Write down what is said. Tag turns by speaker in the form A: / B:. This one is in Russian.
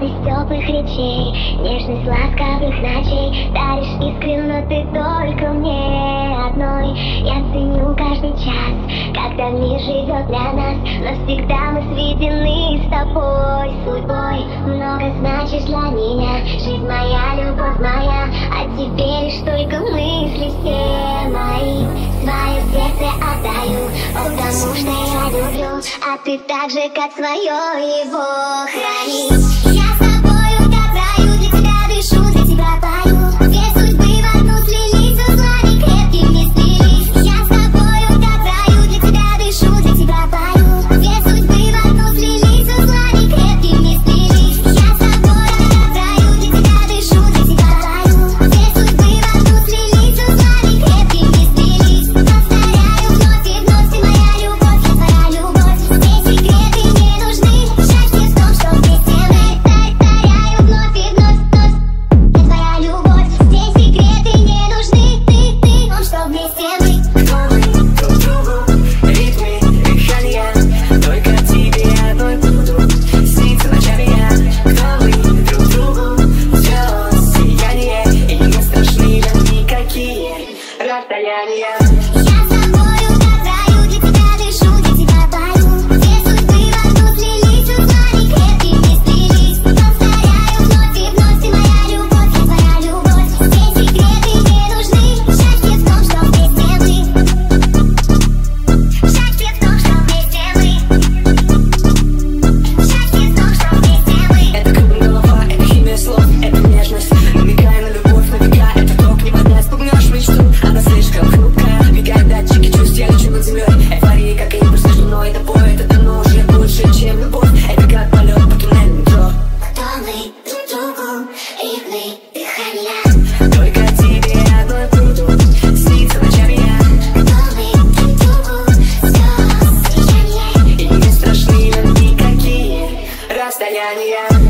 A: радость теплых речей, нежность ласковых ночей. Даришь искру, но ты только мне одной. Я ценю каждый час, когда мир живет для нас. Навсегда мы сведены с тобой судьбой. Много значишь для меня, жизнь моя, любовь моя. А тебе лишь только мысли все мои. Свое сердце отдаю, потому что я люблю, а ты так же, как свое, его храни. Я с тобою как в раю, для тебя дышу, для тебя пою. Две судьбы в одну слились, узлами крепкими сплелись. Я с тобою как в раю, для тебя дышу, для тебя пою. Две судьбы в одну слились, узлами крепкими сплелись. Я с тобою как в раю, для тебя дышу, для тебя пою. Две судьбы в одну слились, узлами крепкими сплелись. Повторяю вновь и вновь, ты моя любовь, я твоя любовь. Здесь секреты не нужны, счастье в том, что вместе мы. Повторяю вновь и вновь, я твоя любовь. Здесь секреты не нужны, ты, он, что вместе мы.
B: Друг другу, ритмы, дыхания, только тебе одной буду сниться ночами я. Кто мы друг другу, все сияние, и не страшны нам никакие расстояния.
A: Я с тобою как в раю, для тебя дышу, для тебя пою. Две судьбы в одну слились, узлами крепкими сплелись. Повторяю вновь и вновь, ты моя любовь, я твоя любовь. Здесь секреты не нужны, счастье в том, что вместе мы. Счастье в том, что вместе мы. Счастье в том, что вместе мы.
B: Это круг голова, это химия слов, это нежность. Намекая на любовь, на века, это ток, не поддай, спугнешь мечту. Она слишком хрупкая, мигают датчики чувств, я лечу над землей. Эйфория, как импульс между мной и тобой. Это давно уже больше, чем любовь. Это как полет по туннелю метро.
A: Кто мы друг другу, ритмы, дыхания.
B: Только тебе одной буду сниться ночами я.
A: Кто мы друг другу, все сияние.
B: И не страшны нам никакие расстояния.